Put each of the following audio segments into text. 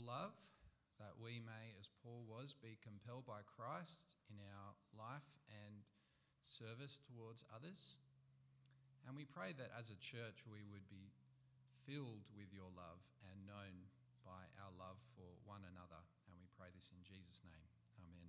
love, that we may, as Paul was, be compelled by Christ in our life and service towards others. And we pray that as a church we would be filled with your love and known by our love for one another. And we pray this in Jesus' name. Amen.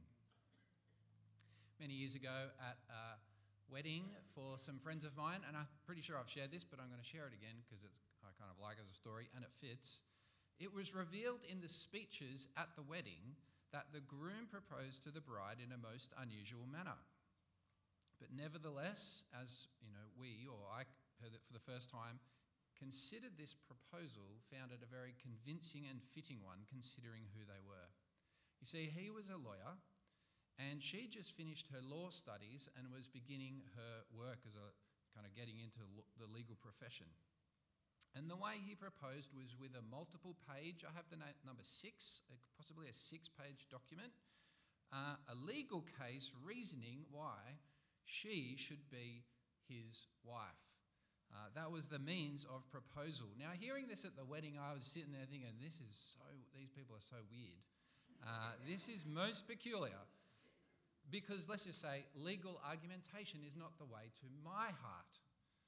Many years ago at a wedding for some friends of mine, and I'm pretty sure I've shared this, but I'm going to share it again because I kind of like it as a story and it fits. It was revealed in the speeches at the wedding that the groom proposed to the bride in a most unusual manner. But nevertheless, as I heard it for the first time, considered this proposal, found it a very convincing and fitting one considering who they were. You see, he was a lawyer and she just finished her law studies and was beginning her work as a kind of getting into the legal profession. And the way he proposed was with a multiple page, I have the number 6, possibly a 6-page document, a legal case reasoning why she should be his wife. That was the means of proposal. Now, hearing this at the wedding, I was sitting there thinking, these people are so weird. This is most peculiar. Because, let's just say, legal argumentation is not the way to my heart.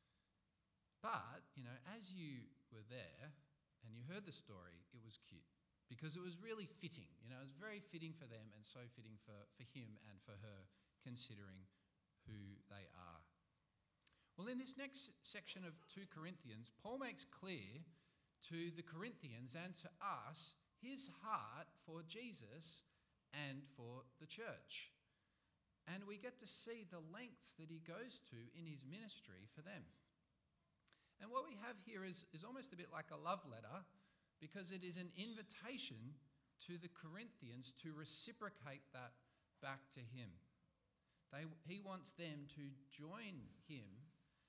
But, as you were there and you heard the story, it was cute. Because it was really fitting. It was very fitting for them and so fitting for him and for her, considering who they are. Well, in this next section of 2 Corinthians, Paul makes clear to the Corinthians and to us his heart for Jesus and for the church. And we get to see the lengths that he goes to in his ministry for them. And what we have here is almost a bit like a love letter, because it is an invitation to the Corinthians to reciprocate that back to him. He wants them to join him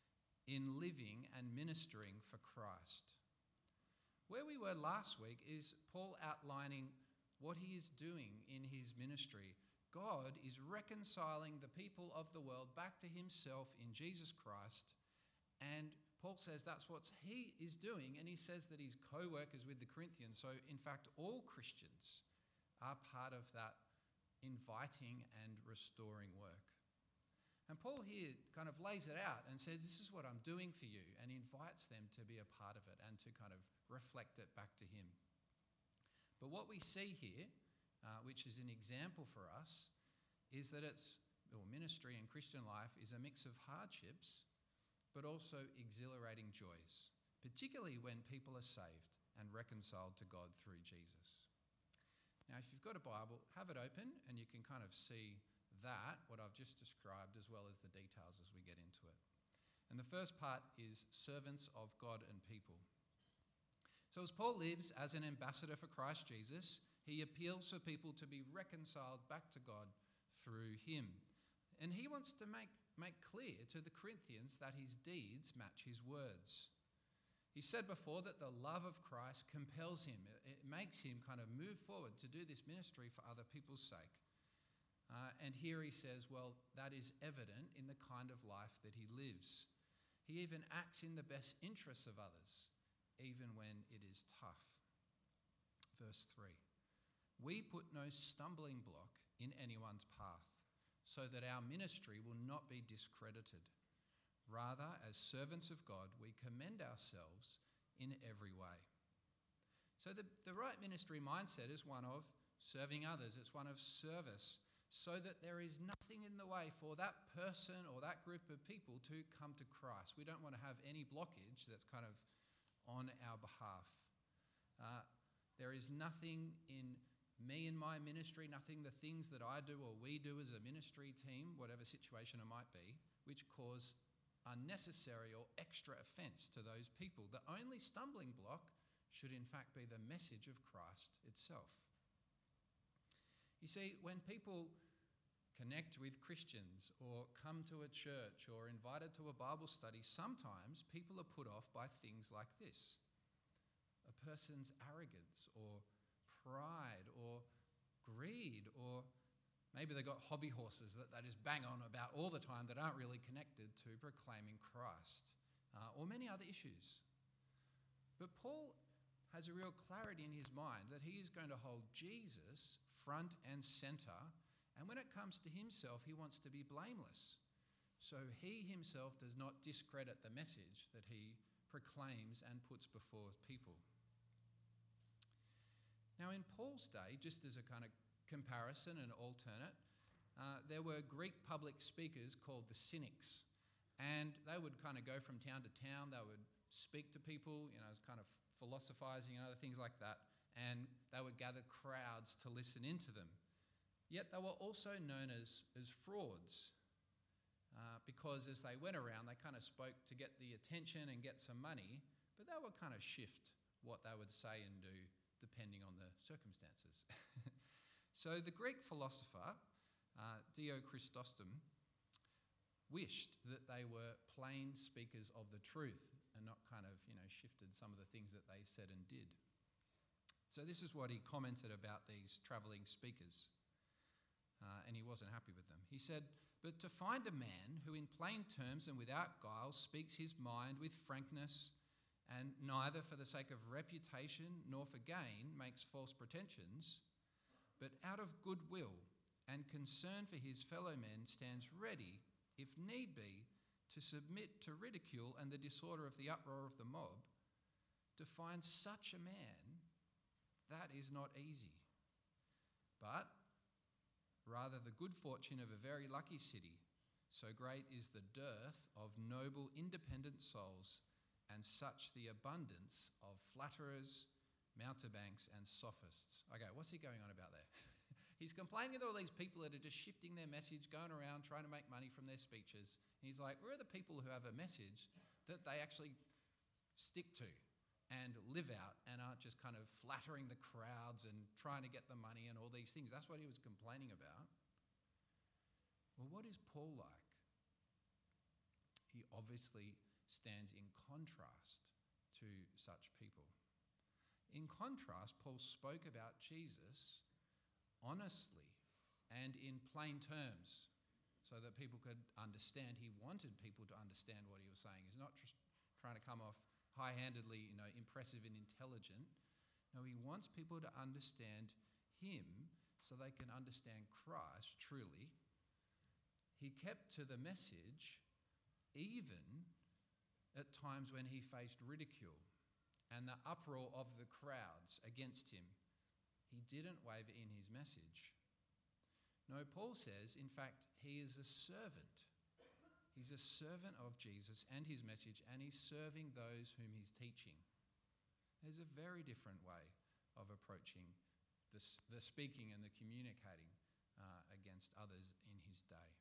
in living and ministering for Christ. Where we were last week is Paul outlining what he is doing in his ministry. God is reconciling the people of the world back to himself in Jesus Christ. And Paul says that's what he is doing. And he says that he's co-workers with the Corinthians. So, in fact, all Christians are part of that inviting and restoring work. And Paul here kind of lays it out and says, this is what I'm doing for you, and invites them to be a part of it and to kind of reflect it back to him. But what we see here, which is an example for us, is that ministry and Christian life is a mix of hardships, but also exhilarating joys, particularly when people are saved and reconciled to God through Jesus. Now, if you've got a Bible, have it open and you can kind of see what I've just described, as well as the details as we get into it. And the first part is servants of God and people. So as Paul lives as an ambassador for Christ Jesus, he appeals for people to be reconciled back to God through him. And he wants to make clear to the Corinthians that his deeds match his words. He said before that the love of Christ compels him. It makes him kind of move forward to do this ministry for other people's sake. And here he says, well, that is evident in the kind of life that he lives. He even acts in the best interests of others, even when it is tough. Verse 3, we put no stumbling block in anyone's path, so that our ministry will not be discredited. Rather, as servants of God, we commend ourselves in every way. So the right ministry mindset is one of serving others. It's one of service, so that there is nothing in the way for that person or that group of people to come to Christ. We don't want to have any blockage that's kind of on our behalf. There is nothing in me and my ministry, nothing the things that I do or we do as a ministry team, whatever situation it might be, which cause unnecessary or extra offence to those people. The only stumbling block should in fact be the message of Christ itself. You see, when people connect with Christians or come to a church or invited to a Bible study, sometimes people are put off by things like this. A person's arrogance or pride or greed, or maybe they've got hobby horses that they just bang on about all the time that aren't really connected to proclaiming Christ, or many other issues. But Paul has a real clarity in his mind that he is going to hold Jesus front and centre, and when it comes to himself, he wants to be blameless. So he himself does not discredit the message that he proclaims and puts before people. Now, in Paul's day, just as a kind of comparison and alternate, there were Greek public speakers called the cynics, and they would kind of go from town to town. They would speak to people, kind of philosophizing and other things like that, and they would gather crowds to listen into them. Yet they were also known as frauds, because as they went around, they kind of spoke to get the attention and get some money, but they would kind of shift what they would say and do depending on the circumstances. So the Greek philosopher, Dio Chrysostom, wished that they were plain speakers of the truth and not kind of, shifted some of the things that they said and did. So this is what he commented about these travelling speakers, and he wasn't happy with them. He said, "But to find a man who in plain terms and without guile speaks his mind with frankness, and neither for the sake of reputation nor for gain makes false pretensions, but out of good will and concern for his fellow men stands ready, if need be, to submit to ridicule and the disorder of the uproar of the mob, to find such a man, that is not easy. But rather the good fortune of a very lucky city, so great is the dearth of noble independent souls, and such the abundance of flatterers, mountebanks and sophists." Okay, what's he going on about there? He's complaining to all these people that are just shifting their message, going around trying to make money from their speeches. And he's like, where are the people who have a message that they actually stick to and live out and aren't just kind of flattering the crowds and trying to get the money and all these things? That's what he was complaining about. Well, what is Paul like? He obviously stands in contrast to such people. In contrast, Paul spoke about Jesus honestly and in plain terms so that people could understand. He wanted people to understand what he was saying. He's not just trying to come off high-handedly, impressive and intelligent. No, he wants people to understand him so they can understand Christ truly. He kept to the message even at times when he faced ridicule and the uproar of the crowds against him. He didn't waver in his message. No, Paul says, in fact, he is a servant. He's a servant of Jesus and his message, and he's serving those whom he's teaching. There's a very different way of approaching the speaking and the communicating against others in his day.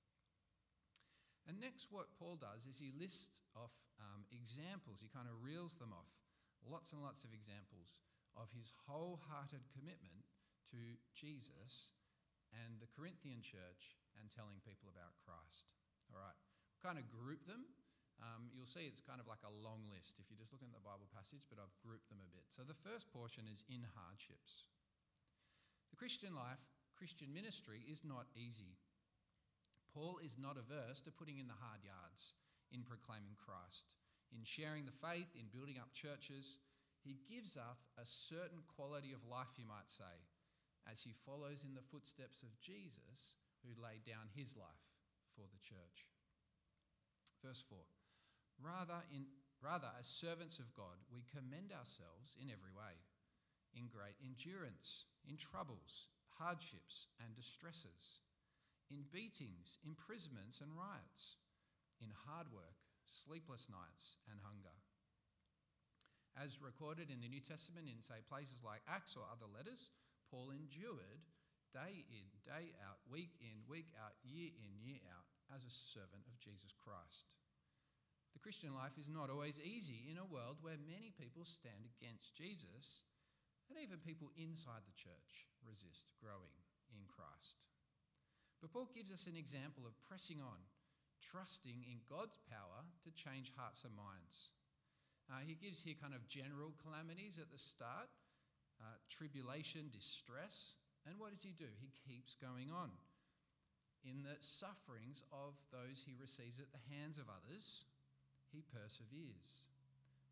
And next, what Paul does is he lists off examples. He kind of reels them off, lots and lots of examples of his wholehearted commitment to Jesus and the Corinthian church and telling people about Christ. All right, we'll kind of group them. You'll see it's kind of like a long list if you're just looking at the Bible passage, but I've grouped them a bit. So the first portion is in hardships. The Christian life, Christian ministry is not easy. Paul is not averse to putting in the hard yards in proclaiming Christ, in sharing the faith, in building up churches. He gives up a certain quality of life, you might say, as he follows in the footsteps of Jesus, who laid down his life for the church. Verse 4, Rather, as servants of God, we commend ourselves in every way, in great endurance, in troubles, hardships, and distresses, in beatings, imprisonments, and riots, in hard work, sleepless nights, and hunger. As recorded in the New Testament in, say, places like Acts or other letters, Paul endured day in, day out, week in, week out, year in, year out, as a servant of Jesus Christ. The Christian life is not always easy in a world where many people stand against Jesus, and even people inside the church resist growing in Christ. But Paul gives us an example of pressing on, trusting in God's power to change hearts and minds. He gives here kind of general calamities at the start, tribulation, distress, and what does he do? He keeps going on. In the sufferings of those he receives at the hands of others, he perseveres.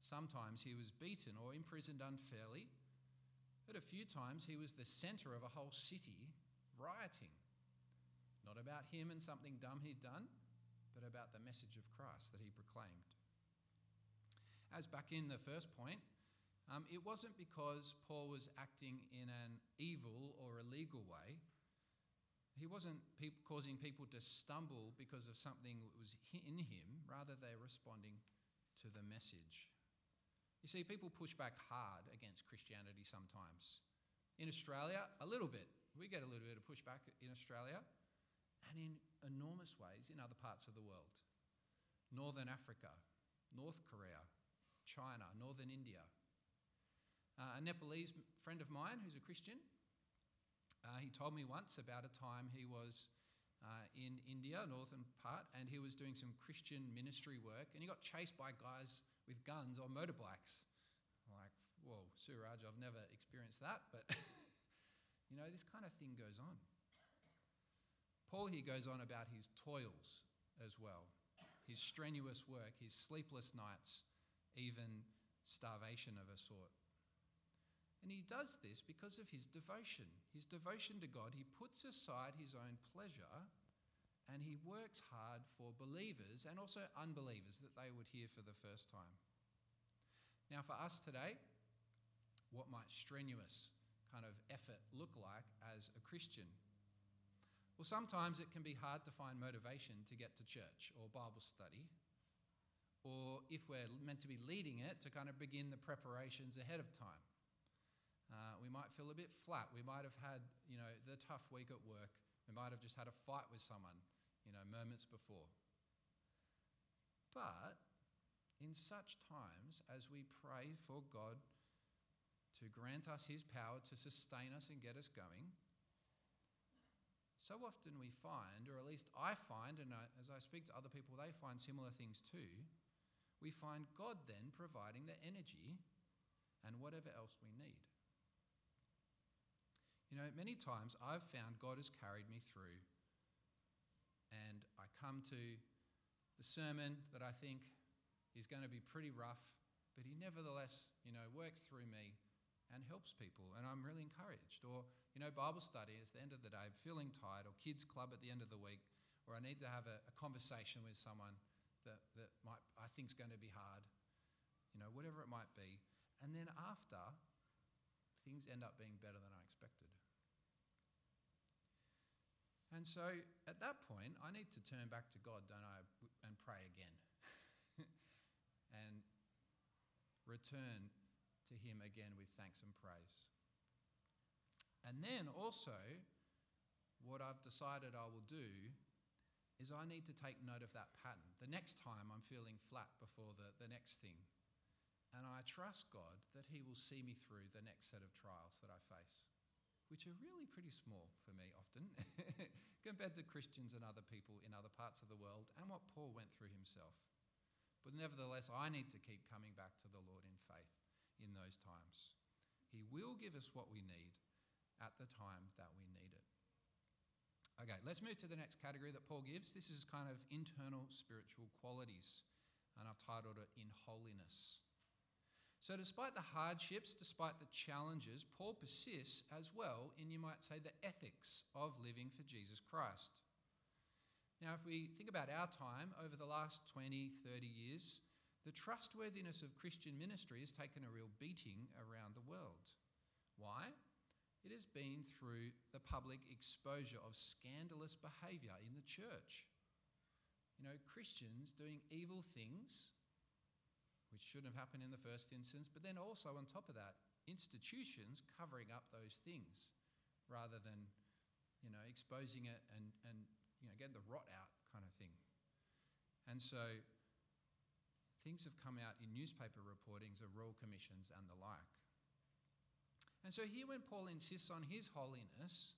Sometimes he was beaten or imprisoned unfairly, but a few times he was the centre of a whole city rioting. Not about him and something dumb he'd done, but about the message of Christ that he proclaimed. As back in the first point, it wasn't because Paul was acting in an evil or illegal way. He wasn't causing people to stumble because of something that was in him. Rather, they're responding to the message. You see, people push back hard against Christianity sometimes. In Australia, a little bit. We get a little bit of pushback in Australia, and in enormous ways in other parts of the world. Northern Africa, North Korea, China, Northern India. A Nepalese friend of mine who's a Christian, he told me once about a time he was in India, northern part, and he was doing some Christian ministry work, and he got chased by guys with guns on motorbikes. I'm like, whoa, Suraj, I've never experienced that, but this kind of thing goes on. Paul here goes on about his toils as well, his strenuous work, his sleepless nights, even starvation of a sort. And he does this because of his devotion to God. He puts aside his own pleasure and he works hard for believers and also unbelievers that they would hear for the first time. Now, for us today, what might strenuous kind of effort look like as a Christian? Well, sometimes it can be hard to find motivation to get to church or Bible study, or if we're meant to be leading it, to kind of begin the preparations ahead of time. We might feel a bit flat. We might have had, the tough week at work. We might have just had a fight with someone, moments before. But in such times, as we pray for God to grant us his power to sustain us and get us going, so often we find, or at least I find, and as I speak to other people, they find similar things too, we find God then providing the energy and whatever else we need. Many times I've found God has carried me through, and I come to the sermon that I think is going to be pretty rough, but he nevertheless, works through me and helps people, and I'm really encouraged. Or, Bible study is the end of the day, feeling tired, or kids club at the end of the week, or I need to have a conversation with someone that I think is going to be hard, whatever it might be. And then after, things end up being better than I expected. And so at that point, I need to turn back to God, don't I, and pray again. and return to him again with thanks and praise. And then also, what I've decided I will do is I need to take note of that pattern. The next time I'm feeling flat before the next thing. And I trust God that he will see me through the next set of trials that I face, which are really pretty small for me often, compared to Christians and other people in other parts of the world and what Paul went through himself. But nevertheless, I need to keep coming back to the Lord in faith in those times. He will give us what we need at the time that we need it. Okay, let's move to the next category that Paul gives. This is kind of internal spiritual qualities, and I've titled it In Holiness. So despite the hardships, despite the challenges, Paul persists as well in, you might say, the ethics of living for Jesus Christ. Now, if we think about our time over the last 20, 30 years, the trustworthiness of Christian ministry has taken a real beating around the world. Why? It has been through the public exposure of scandalous behaviour in the church. Christians doing evil things, which shouldn't have happened in the first instance, but then also on top of that, institutions covering up those things rather than, exposing it and getting the rot out kind of thing. And so things have come out in newspaper reportings of royal commissions and the like. And so here when Paul insists on his holiness,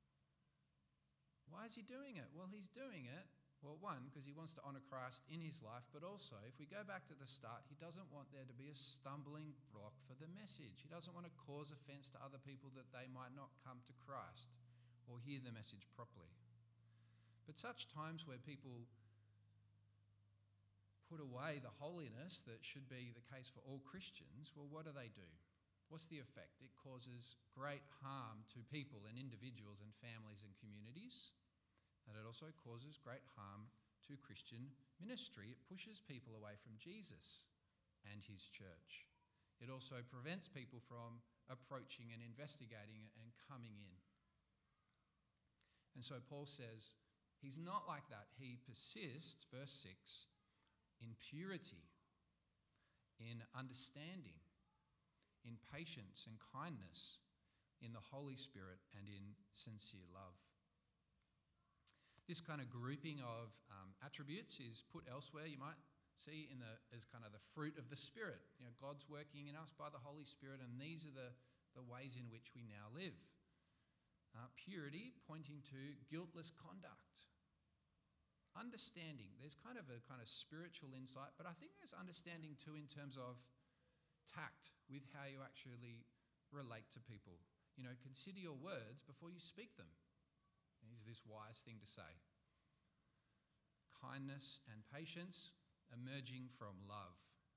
why is he doing it? Well, he's doing it, one, because he wants to honour Christ in his life, but also, if we go back to the start, he doesn't want there to be a stumbling block for the message. He doesn't want to cause offence to other people that they might not come to Christ or hear the message properly. But such times where people put away the holiness that should be the case for all Christians, well, what do? What's the effect? It causes great harm to people and individuals and families and communities, and it also causes great harm to Christian ministry. It pushes people away from Jesus and his church. It also prevents people from approaching and investigating and coming in. And so Paul says he's not like that. He persists, verse 6, in purity, in understanding, in patience and kindness, in the Holy Spirit, and in sincere love. This kind of grouping of attributes is put elsewhere. You might see as kind of the fruit of the Spirit. You know, God's working in us by the Holy Spirit, and these are the ways in which we now live. Purity, pointing to guiltless conduct. Understanding, there's kind of a kind of spiritual insight, but I think there's understanding too in terms of tact with how you actually relate to people. You know, consider your words before you speak them. Is this wise thing to say? Kindness and patience emerging from love.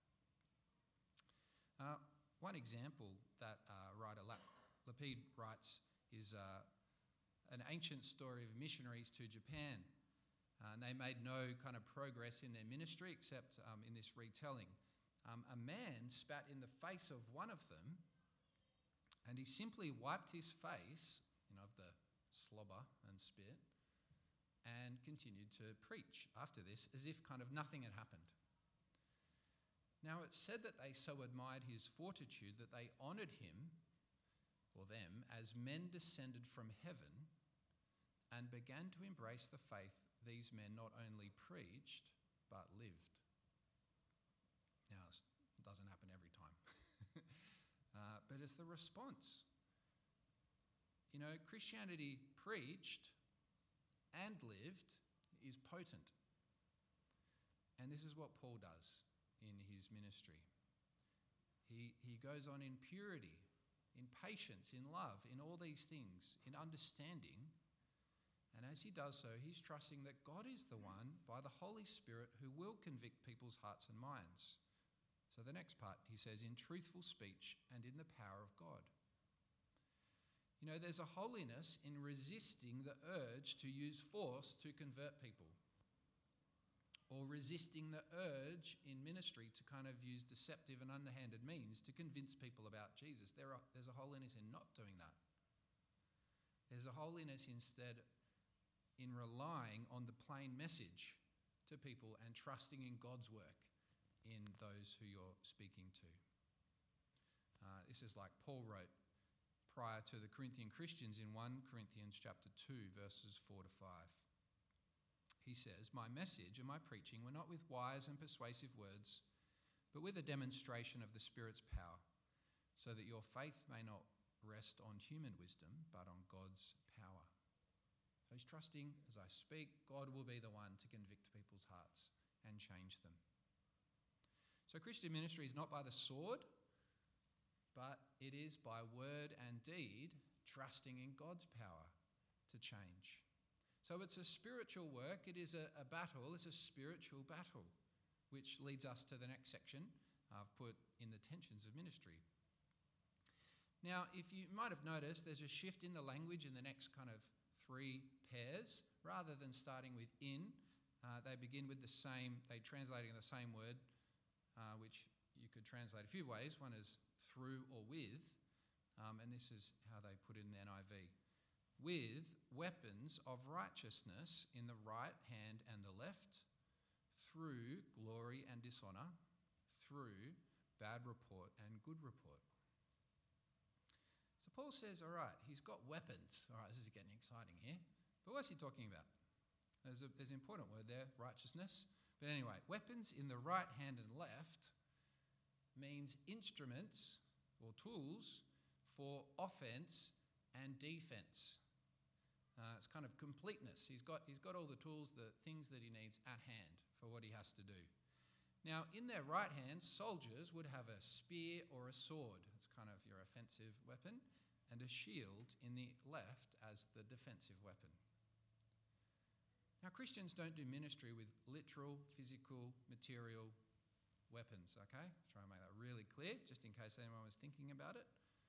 One example that writer Lapide writes is an ancient story of missionaries to Japan. And they made no kind of progress in their ministry except in this retelling. A man spat in the face of one of them, and he simply wiped his face, of the slobber and spit, and continued to preach after this as if kind of nothing had happened. Now it's said that they so admired his fortitude that they honoured him, or them, as men descended from heaven, and began to embrace the faith these men not only preached, but lived. Now, this doesn't happen every time. But it's the response. You know, Christianity preached and lived is potent. And this is what Paul does in his ministry. He goes on in purity, in patience, in love, in all these things, in understanding. And as he does so, he's trusting that God is the one, by the Holy Spirit, who will convict people's hearts and minds. So the next part, he says, in truthful speech and in the power of God. You know, there's a holiness in resisting the urge to use force to convert people, or resisting the urge in ministry to kind of use deceptive and underhanded means to convince people about Jesus. There's a holiness in not doing that. There's a holiness instead in relying on the plain message to people and trusting in God's work in those who you're speaking to. This is like Paul wrote prior to the Corinthian Christians in 1 Corinthians chapter 2, verses 4 to 5. He says, "My message and my preaching were not with wise and persuasive words, but with a demonstration of the Spirit's power, so that your faith may not rest on human wisdom, but on God's power." So he's trusting, as I speak, God will be the one to convict people's hearts and change them. So Christian ministry is not by the sword, but it is by word and deed, trusting in God's power to change. So it's a spiritual work. It is a battle. It's a spiritual battle, which leads us to the next section I've put in the tensions of ministry. Now, if you might have noticed, there's a shift in the language in the next kind of 3 pairs. Rather than starting with in, they begin with the same, they translating the same word, which you could translate a few ways. One is through or with, and this is how they put it in the NIV. With weapons of righteousness in the right hand and the left, through glory and dishonour, through bad report and good report. So Paul says, all right, he's got weapons. All right, this is getting exciting here. But what's he talking about? There's an important word there, righteousness. But anyway, weapons in the right hand and left means instruments or tools for offense and defense. It's kind of completeness. He's got all the tools, the things that he needs at hand for what he has to do. Now, in their right hand, soldiers would have a spear or a sword. It's kind of your offensive weapon, and a shield in the left as the defensive weapon. Now, Christians don't do ministry with literal, physical, material weapons, okay? Try and make that really clear, just in case anyone was thinking about it.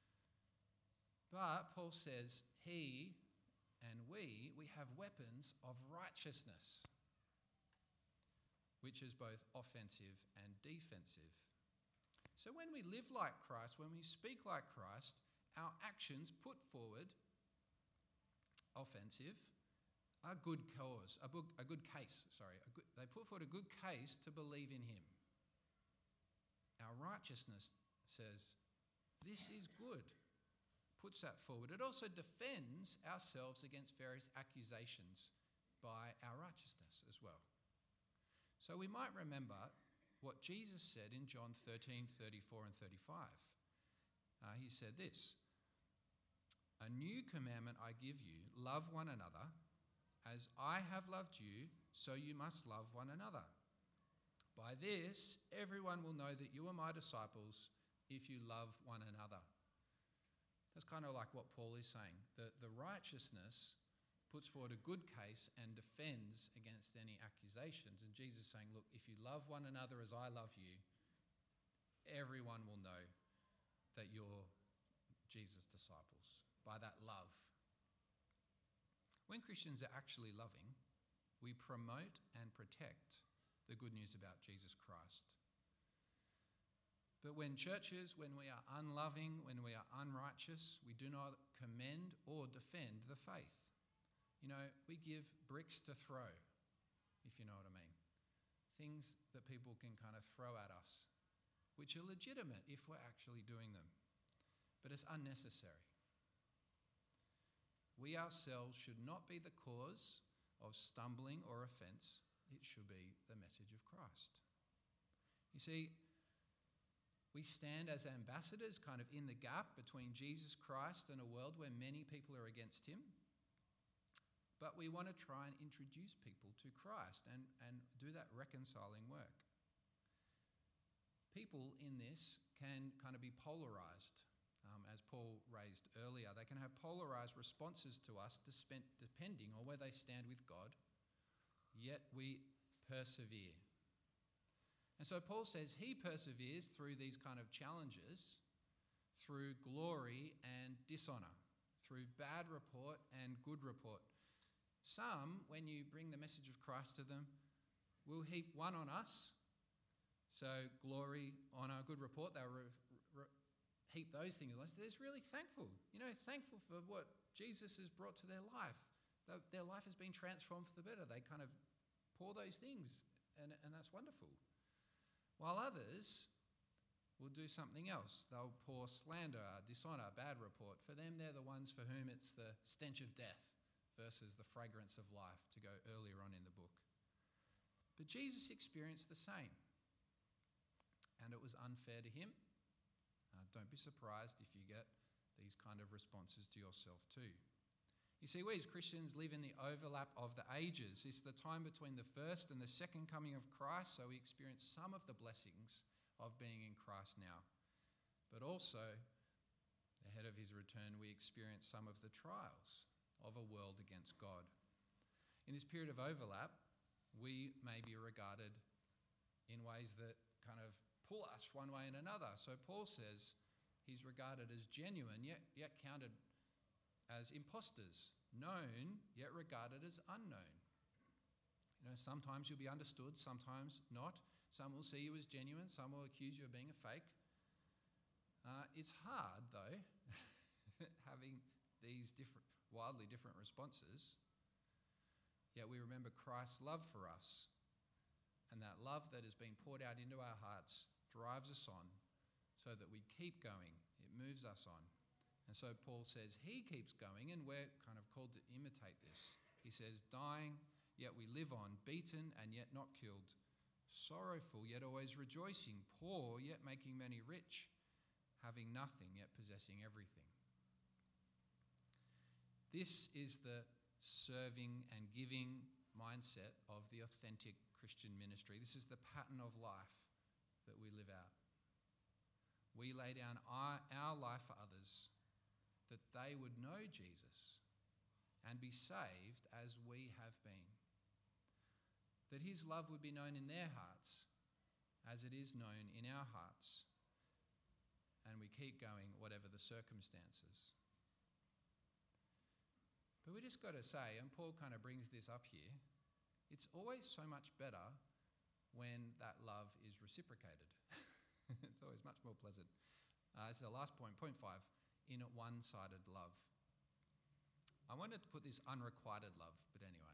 But Paul says he and we have weapons of righteousness, which is both offensive and defensive. So when we live like Christ, when we speak like Christ, our actions put forward offensive, a good cause, a good case, they put forward a good case to believe in him. Our righteousness says, this is good, puts that forward. It also defends ourselves against various accusations by our righteousness as well. So we might remember what Jesus said in John 13, 34 and 35. He said this, "A new commandment I give you, love one another. As I have loved you, so you must love one another. By this, everyone will know that you are my disciples if you love one another." That's kind of like what Paul is saying. The righteousness puts forward a good case and defends against any accusations. And Jesus is saying, look, if you love one another as I love you, everyone will know that you're Jesus' disciples by that love. When Christians are actually loving, we promote and protect the good news about Jesus Christ. But when we are unloving, when we are unrighteous, we do not commend or defend the faith. You know, we give bricks to throw, if you know what I mean. Things that people can kind of throw at us, which are legitimate if we're actually doing them. But it's unnecessary. We ourselves should not be the cause of stumbling or offence. It should be the message of Christ. You see, we stand as ambassadors kind of in the gap between Jesus Christ and a world where many people are against him. But we want to try and introduce people to Christ and do that reconciling work. People in this can kind of be polarised, as Paul raised earlier. They can have polarised responses to us depending on where they stand with God, yet we persevere. And so Paul says he perseveres through these kind of challenges, through glory and dishonour, through bad report and good report. Some, when you bring the message of Christ to them, will heap one on us. So glory, honour, good report, they'll heap those things on us. They're really thankful, thankful for what Jesus has brought to their life. Their life has been transformed for the better. They kind of pour those things, and that's wonderful. While others will do something else. They'll pour slander, dishonour, bad report. For them, they're the ones for whom it's the stench of death versus the fragrance of life, to go earlier on in the book. But Jesus experienced the same, and it was unfair to him. Don't be surprised if you get these kind of responses to yourself too. You see, we as Christians live in the overlap of the ages. It's the time between the first and the second coming of Christ, so we experience some of the blessings of being in Christ now. But also, ahead of his return, we experience some of the trials of a world against God. In this period of overlap, we may be regarded in ways that kind of pull us one way and another. So Paul says he's regarded as genuine, yet counted as impostors, known, yet regarded as unknown. Sometimes you'll be understood, sometimes not. Some will see you as genuine, some will accuse you of being a fake. It's hard, though, having these wildly different responses. Yet we remember Christ's love for us, and that love that has been poured out into our hearts drives us on so that we keep going. It moves us on. And so Paul says he keeps going, and we're kind of called to imitate this. He says, dying, yet we live on, beaten and yet not killed, sorrowful, yet always rejoicing, poor, yet making many rich, having nothing, yet possessing everything. This is the serving and giving mindset of the authentic Christian ministry. This is the pattern of life that we live out. We lay down our life for others, that they would know Jesus and be saved as we have been. that his love would be known in their hearts as it is known in our hearts. And we keep going, whatever the circumstances. But we just got to say, and Paul kind of brings this up here, it's always so much better when that love is reciprocated. It's always much more pleasant. This is the last point, point 5, in one-sided love. I wanted to put this unrequited love, but anyway.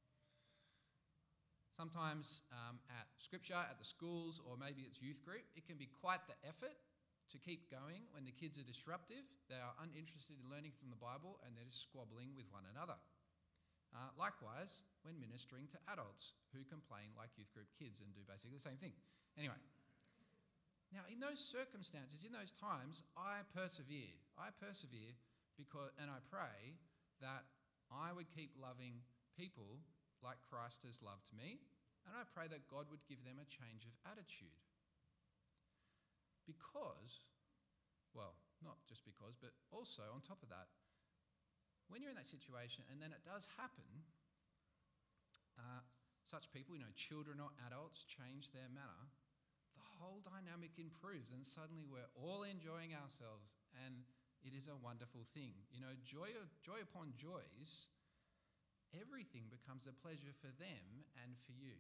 Sometimes at Scripture, at the schools, or maybe it's youth group, it can be quite the effort to keep going when the kids are disruptive, they are uninterested in learning from the Bible, and they're just squabbling with one another. Likewise, when ministering to adults who complain like youth group kids and do basically the same thing. Anyway, now in those circumstances, in those times, I persevere. I persevere because, and I pray that I would keep loving people like Christ has loved me, and I pray that God would give them a change of attitude. Because, well, not just because, but also on top of that, when you're in that situation and then it does happen, such people, children or adults change their manner, the whole dynamic improves and suddenly we're all enjoying ourselves and it is a wonderful thing. Joy upon joys, everything becomes a pleasure for them and for you.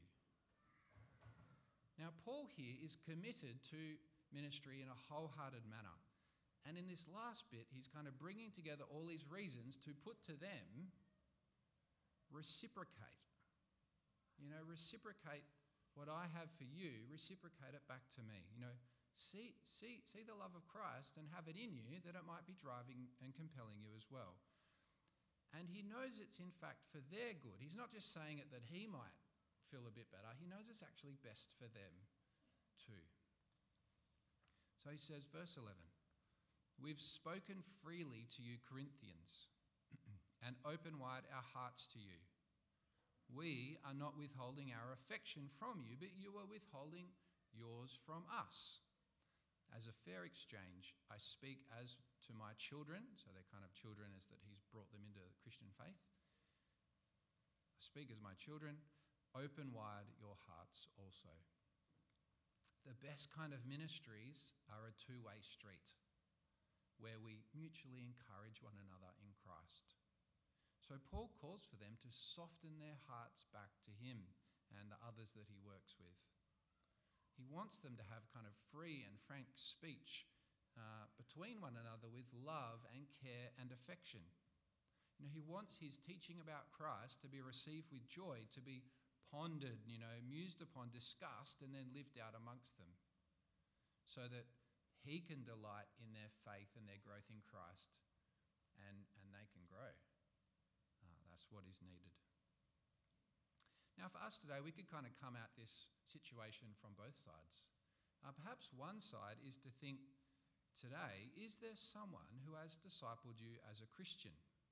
Now, Paul here is committed to ministry in a wholehearted manner. And in this last bit, he's kind of bringing together all these reasons to put to them, reciprocate. Reciprocate what I have for you, reciprocate it back to me. See the love of Christ and have it in you that it might be driving and compelling you as well. And he knows it's in fact for their good. He's not just saying it that he might feel a bit better. He knows it's actually best for them too. So he says, verse 11, "We've spoken freely to you, Corinthians, and open wide our hearts to you. We are not withholding our affection from you, but you are withholding yours from us. As a fair exchange, I speak as to my children," so they're kind of children as that he's brought them into the Christian faith. "I speak as my children, open wide your hearts also." The best kind of ministries are a two-way street where we mutually encourage one another in Christ. So Paul calls for them to soften their hearts back to him and the others that he works with. He wants them to have kind of free and frank speech between one another with love and care and affection. He wants his teaching about Christ to be received with joy, to be pondered, mused upon, discussed, and then lived out amongst them, so that he can delight in their faith and their growth in Christ, and they can grow. That's what is needed. Now, for us today, we could kind of come at this situation from both sides. Perhaps one side is to think today, is there someone who has discipled you as a Christian?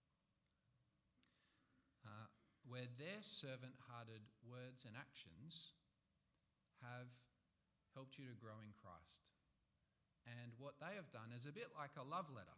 Where their servant-hearted words and actions have helped you to grow in Christ. And what they have done is a bit like a love letter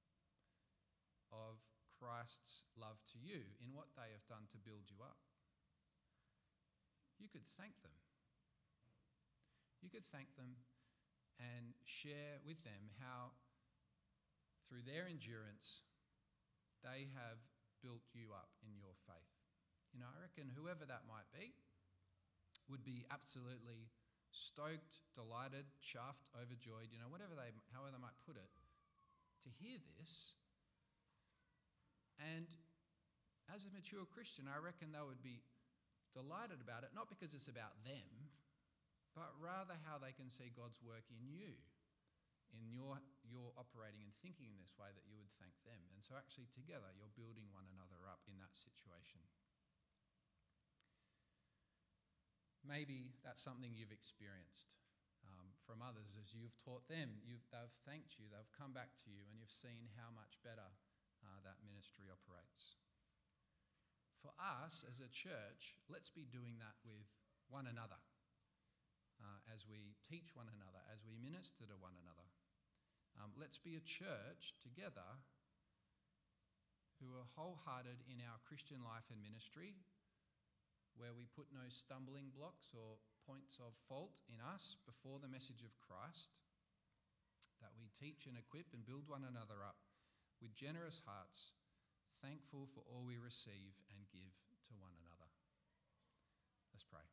of Christ's love to you in what they have done to build you up. You could thank them. You could thank them and share with them how, through their endurance, they have built you up in your faith. I reckon whoever that might be would be absolutely stoked, delighted, chuffed, overjoyed, however they might put it, to hear this. And as a mature Christian, I reckon they would be delighted about it, not because it's about them, but rather how they can see God's work in you, in your operating and thinking in this way, that you would thank them. And so actually together you're building one another up in that situation. Maybe that's something you've experienced from others as you've taught them. They've thanked you, they've come back to you, and you've seen how much better that ministry operates. For us as a church, let's be doing that with one another as we teach one another, as we minister to one another. Let's be a church together who are wholehearted in our Christian life and ministry, where we put no stumbling blocks or points of fault in us before the message of Christ, that we teach and equip and build one another up with generous hearts, thankful for all we receive and give to one another. Let's pray.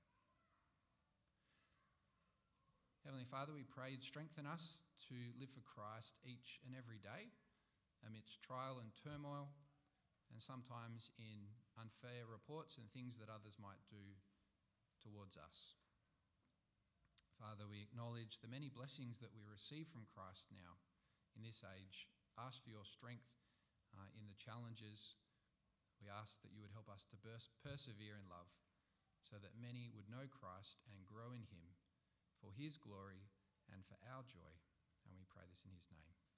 Heavenly Father, we pray you'd strengthen us to live for Christ each and every day amidst trial and turmoil, and sometimes in unfair reports and things that others might do towards us. Father, we acknowledge the many blessings that we receive from Christ now in this age. Ask for your strength in the challenges. We ask that you would help us to persevere in love so that many would know Christ and grow in him for his glory and for our joy. And we pray this in his name.